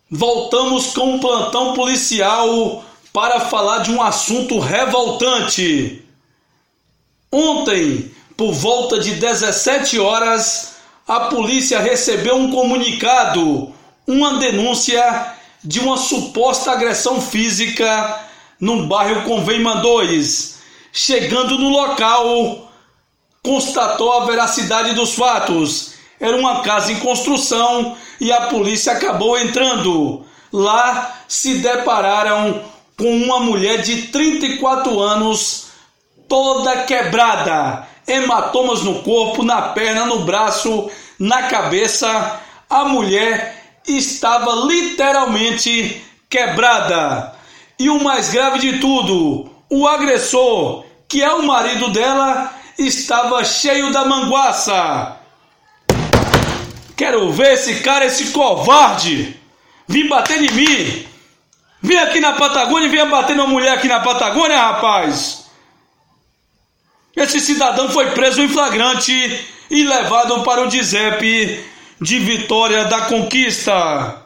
Voltamos com um plantão policial para falar de um assunto revoltante. Ontem, por volta de 17 horas, a polícia recebeu um comunicado, uma denúncia de uma suposta agressão física no bairro Convênia 2. Chegando no local, constatou a veracidade dos fatos. Era uma casa em construção e a polícia acabou entrando. Lá se depararam com uma mulher de 34 anos, toda quebrada, hematomas no corpo, na perna, no braço, na cabeça. A mulher estava literalmente quebrada. E o mais grave de tudo, o agressor, que é o marido dela, estava cheio da manguaça. Quero ver esse cara, esse covarde, vir bater em mim. Vem aqui na Patagônia e venha bater numa mulher aqui na Patagônia, rapaz. Esse cidadão foi preso em flagrante e levado para o DIZEP de Vitória da Conquista.